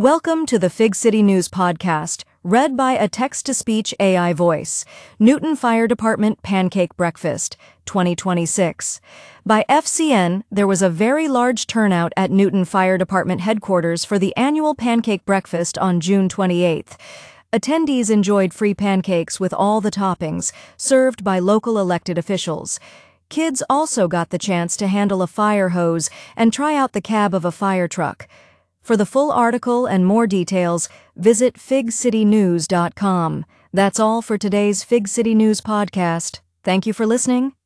Welcome to the Fig City News Podcast, read by a text-to-speech AI voice. Newton Fire Department Pancake Breakfast, 2026. By FCN, there was a very large turnout at Newton Fire Department headquarters for the annual Pancake Breakfast on June 28th. Attendees enjoyed free pancakes with all the toppings, served by local elected officials. Kids also got the chance to handle a fire hose and try out the cab of a fire truck. For the full article and more details, visit figcitynews.com. That's all for today's Fig City News podcast. Thank you for listening.